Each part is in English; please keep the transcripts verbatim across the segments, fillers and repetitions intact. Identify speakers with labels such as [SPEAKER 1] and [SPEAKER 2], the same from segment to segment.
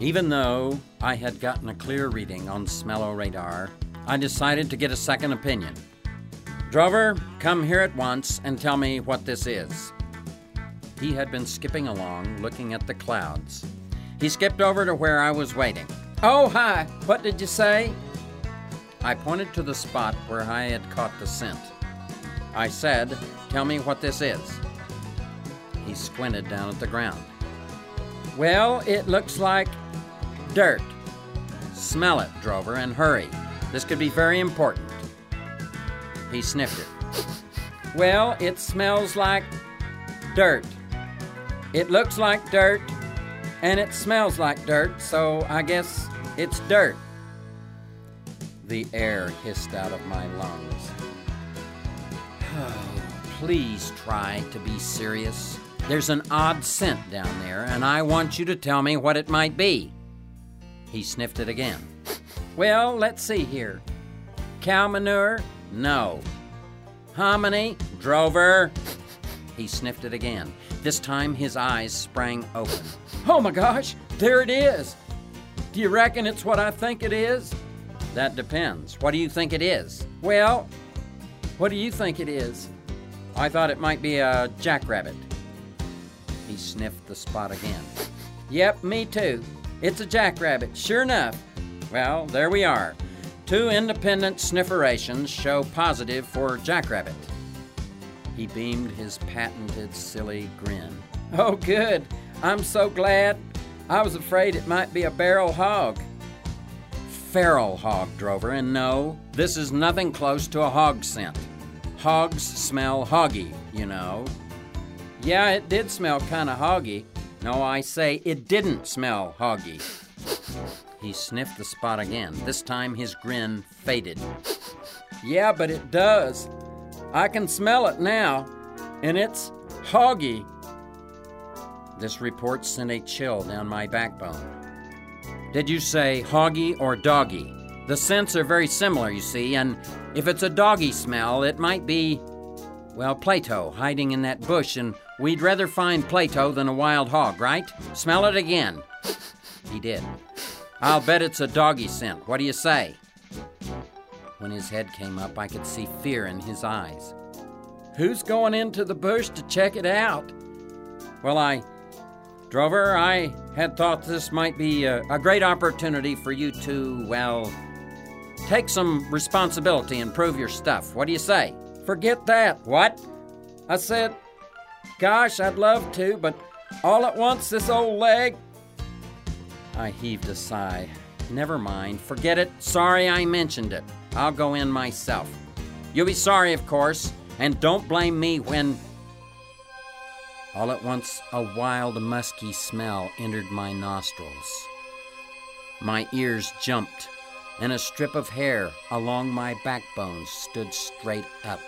[SPEAKER 1] Even though I had gotten a clear reading on Smell-O-Radar, I decided to get a second opinion. Drover, come here at once and tell me what this is. He had been skipping along, looking at the clouds. He skipped over to where I was waiting. Oh, hi. What did you say? I pointed to the spot where I had caught the scent. I said, tell me what this is. He squinted down at the ground. Well, it looks like dirt. Smell it, Drover, and hurry. This could be very important. He sniffed it. Well, it smells like dirt. It looks like dirt, and it smells like dirt, so I guess it's dirt. The air hissed out of my lungs. Oh, please try to be serious. There's an odd scent down there, and I want you to tell me what it might be. He sniffed it again. Well, let's see here. Cow manure? No. Hominy? Drover? He sniffed it again. This time his eyes sprang open. Oh my gosh, there it is. Do you reckon it's what I think it is? That depends. What do you think it is? Well, what do you think it is? I thought it might be a jackrabbit. He sniffed the spot again. Yep, me too. It's a jackrabbit, sure enough. Well, there we are. Two independent snifferations show positive for jackrabbit. He beamed his patented silly grin. Oh, good. I'm so glad. I was afraid it might be a barrel hog. Feral hog, Drover, and no, this is nothing close to a hog scent. Hogs smell hoggy, you know. Yeah, it did smell kind of hoggy. No, I say it didn't smell hoggy. He sniffed the spot again. This time his grin faded. Yeah, but it does. I can smell it now, and it's hoggy. This report sent a chill down my backbone. Did you say hoggy or doggy? The scents are very similar, you see, and if it's a doggy smell, it might be, well, Plato hiding in that bush, and we'd rather find Plato than a wild hog, right? Smell it again. He did. I'll bet it's a doggy scent. What do you say? When his head came up, I could see fear in his eyes. Who's going into the bush to check it out? Well, I... Drover, I had thought this might be a, a great opportunity for you to, well, take some responsibility and prove your stuff. What do you say? Forget that. What? I said, gosh, I'd love to, but all at once this old leg... I heaved a sigh. Never mind. Forget it. Sorry I mentioned it. I'll go in myself. You'll be sorry, of course, and don't blame me when... All at once, a wild, musky smell entered my nostrils. My ears jumped, and a strip of hair along my backbone stood straight up.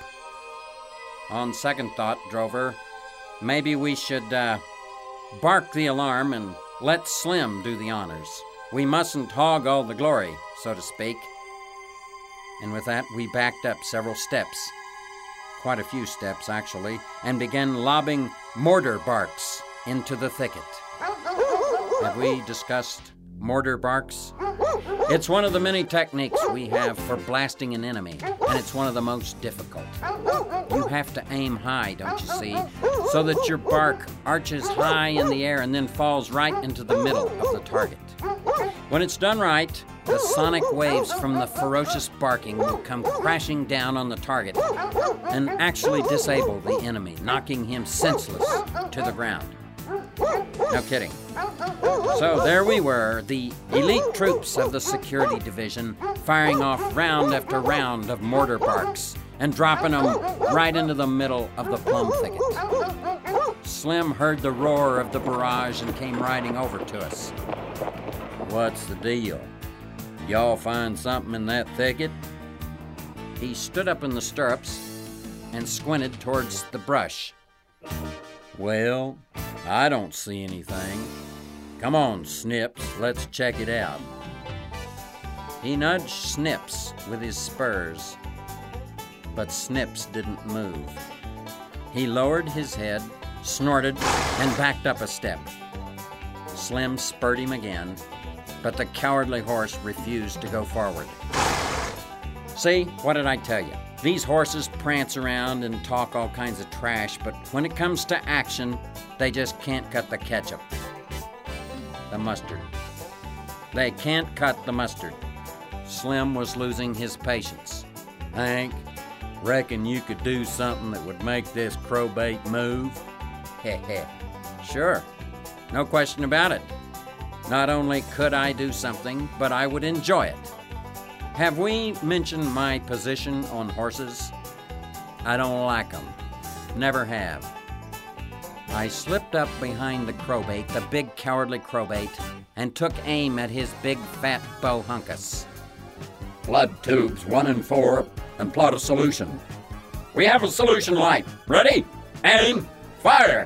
[SPEAKER 1] On second thought, Drover, maybe we should uh, bark the alarm and let Slim do the honors. We mustn't hog all the glory, so to speak. And with that, we backed up several steps. Quite a few steps, actually, and began lobbing mortar barks into the thicket. Have we discussed mortar barks? It's one of the many techniques we have for blasting an enemy, and it's one of the most difficult. You have to aim high, don't you see, so that your bark arches high in the air and then falls right into the middle of the target. When it's done right, the sonic waves from the ferocious barking will come crashing down on the target and actually disable the enemy, knocking him senseless to the ground. No kidding. So there we were, the elite troops of the security division, firing off round after round of mortar barks and dropping them right into the middle of the plum thicket. Slim heard the roar of the barrage and came riding over to us. What's the deal? Y'all find something in that thicket? He stood up in the stirrups and squinted towards the brush. Well, I don't see anything. Come on, Snips, let's check it out. He nudged Snips with his spurs, but Snips didn't move. He lowered his head, snorted, and backed up a step. Slim spurred him again, but the cowardly horse refused to go forward. See, what did I tell you? These horses prance around and talk all kinds of trash, but when it comes to action, they just can't cut the ketchup. The mustard. They can't cut the mustard. Slim was losing his patience. Hank, reckon you could do something that would make this crowbait move? Heh heh. Sure. No question about it. Not only could I do something, but I would enjoy it. Have we mentioned my position on horses? I don't like them. Never have. I slipped up behind the crowbait, the big cowardly crowbait, and took aim at his big fat bohunkus. Blood tubes one and four, and plot a solution. We have a solution light. Ready? Aim. Fire.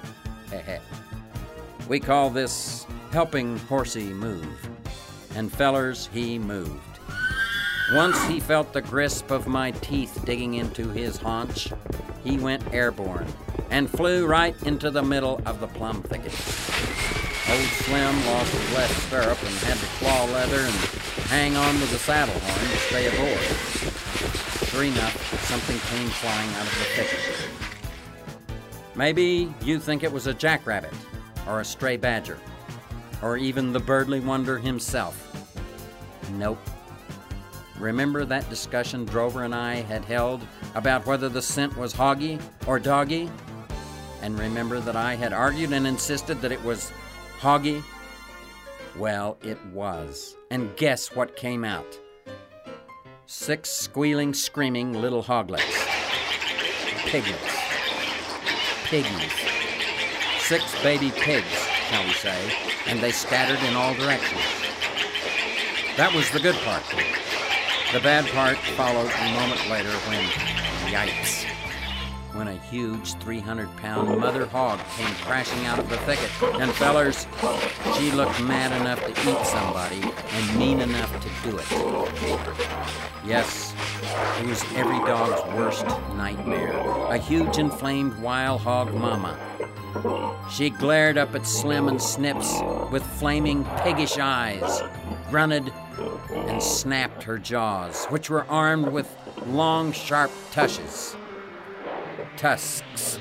[SPEAKER 1] We call this helping horsey move. And fellers, he moved. Once he felt the grasp of my teeth digging into his haunch, he went airborne and flew right into the middle of the plum thicket. Old Slim lost his left stirrup and had to claw leather and hang on to the saddle horn to stay aboard. Sure enough, something came flying out of the thicket. Maybe you think it was a jackrabbit, or a stray badger, or even the Birdly Wonder himself. Nope. Remember that discussion Drover and I had held about whether the scent was hoggy or doggy? And remember that I had argued and insisted that it was hoggy? Well, it was. And guess what came out? Six squealing, screaming little hoglets. Piglets. Piggies. Six baby pigs, shall we say, and they scattered in all directions. That was the good part. The bad part followed a moment later when, yikes, when a huge three hundred pound mother hog came crashing out of the thicket. And fellers, she looked mad enough to eat somebody and mean enough to do it. Yes, it was every dog's worst nightmare. A huge inflamed wild hog mama. She glared up at Slim and Snips with flaming piggish eyes, grunted, and snapped her jaws, which were armed with long, sharp tushes. Tusks.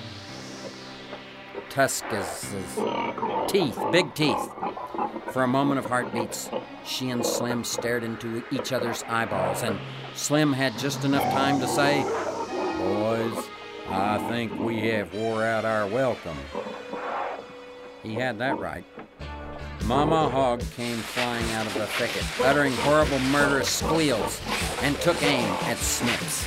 [SPEAKER 1] Tusks. Teeth, big teeth. For a moment of heartbeats, she and Slim stared into each other's eyeballs, and Slim had just enough time to say, "Boys, I think we have wore out our welcome." He had that right. Mama Hog came flying out of the thicket, uttering horrible murderous squeals, and took aim at Snips.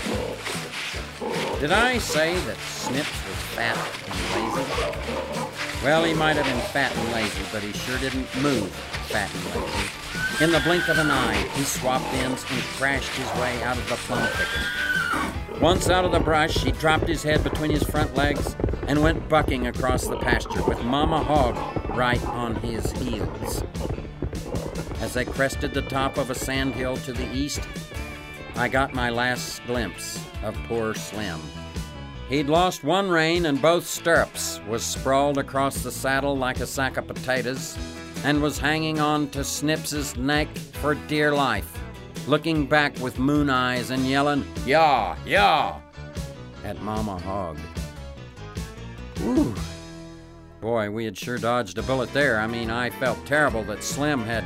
[SPEAKER 1] Did I say that Snips was fat and lazy? Well, he might have been fat and lazy, but he sure didn't move fat and lazy. In the blink of an eye, he swapped ends and crashed his way out of the plum thicket. Once out of the brush, he dropped his head between his front legs and went bucking across the pasture with Mama Hog right on his heels. As they crested the top of a sand hill to the east, I got my last glimpse of poor Slim. He'd lost one rein and both stirrups, was sprawled across the saddle like a sack of potatoes, and was hanging on to Snips's neck for dear life, looking back with moon eyes and yelling, "Yaw, yaw," at Mama Hog. Whew. Boy, we had sure dodged a bullet there. I mean, I felt terrible that Slim had,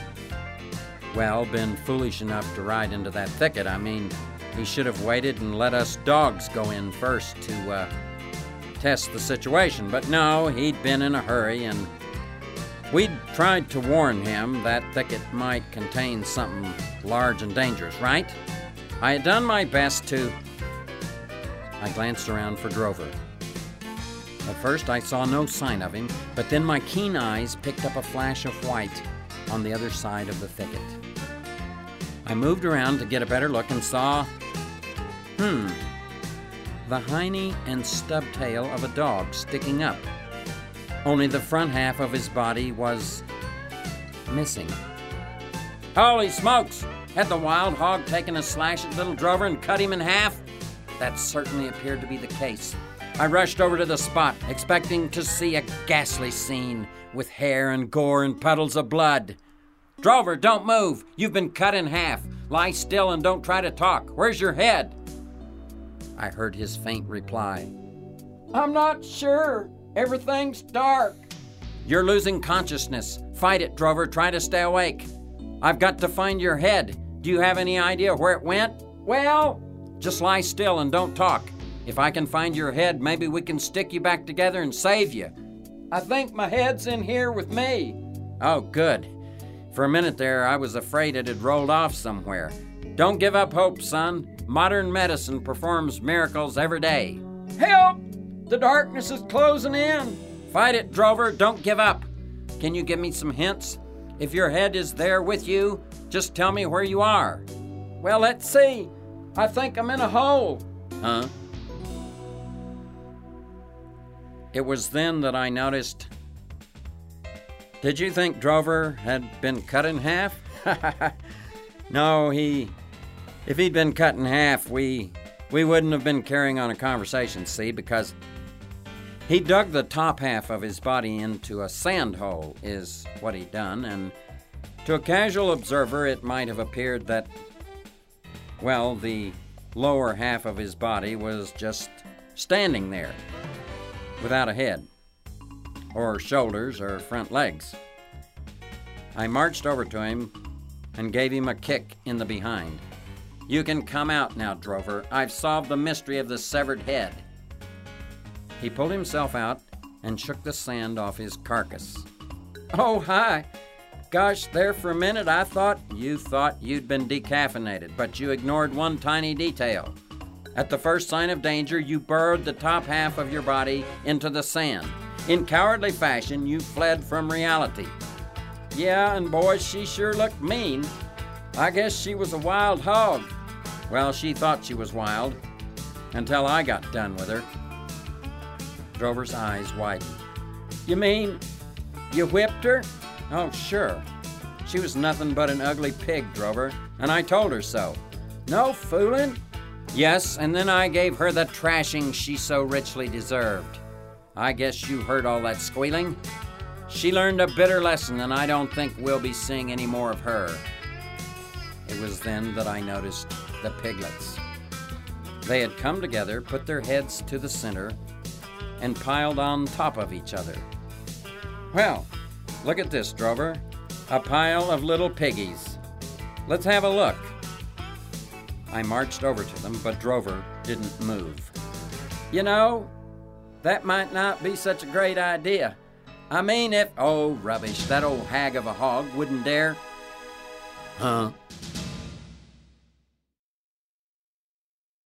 [SPEAKER 1] well, been foolish enough to ride into that thicket. I mean, he should have waited and let us dogs go in first to uh, test the situation. But no, he'd been in a hurry, and we'd tried to warn him that thicket might contain something large and dangerous, right? I had done my best to... I glanced around for Drover. At first, I saw no sign of him, but then my keen eyes picked up a flash of white on the other side of the thicket. I moved around to get a better look and saw, hmm, the hiney and stub tail of a dog sticking up. Only the front half of his body was missing. Holy smokes! Had the wild hog taken a slash at little Drover and cut him in half? That certainly appeared to be the case. I rushed over to the spot, expecting to see a ghastly scene with hair and gore and puddles of blood. Drover, don't move. You've been cut in half. Lie still and don't try to talk. Where's your head? I heard his faint reply. I'm not sure. Everything's dark. You're losing consciousness. Fight it, Drover. Try to stay awake. I've got to find your head. Do you have any idea where it went? Well, just lie still and don't talk. If I can find your head, maybe we can stick you back together and save you. I think my head's in here with me. Oh, good. For a minute there, I was afraid it had rolled off somewhere. Don't give up hope, son. Modern medicine performs miracles every day. Help! The darkness is closing in. Fight it, Drover. Don't give up. Can you give me some hints? If your head is there with you, just tell me where you are. Well, let's see. I think I'm in a hole. Huh? It was then that I noticed... Did you think Drover had been cut in half? No, he... If he'd been cut in half, we... We wouldn't have been carrying on a conversation, see, because... He dug the top half of his body into a sand hole, is what he'd done, and to a casual observer it might have appeared that, well, the lower half of his body was just standing there, without a head, or shoulders, or front legs. I marched over to him and gave him a kick in the behind. You can come out now, Drover. I've solved the mystery of the severed head. He pulled himself out and shook the sand off his carcass. Oh, hi. Gosh, there for a minute I thought you thought you'd been decaffeinated, but you ignored one tiny detail. At the first sign of danger, you burrowed the top half of your body into the sand. In cowardly fashion, you fled from reality. Yeah, and boy, she sure looked mean. I guess she was a wild hog. Well, she thought she was wild, until I got done with her. Drover's eyes widened. You mean you whipped her? Oh, sure. She was nothing but an ugly pig, Drover, and I told her so. No fooling? Yes, and then I gave her the trashing she so richly deserved. I guess you heard all that squealing? She learned a bitter lesson, and I don't think we'll be seeing any more of her. It was then that I noticed the piglets. They had come together, put their heads to the center, and piled on top of each other. Well, look at this, Drover. A pile of little piggies. Let's have a look. I marched over to them, but Drover didn't move. You know, that might not be such a great idea. I mean, if... Oh, rubbish. That old hag of a hog wouldn't dare. Huh?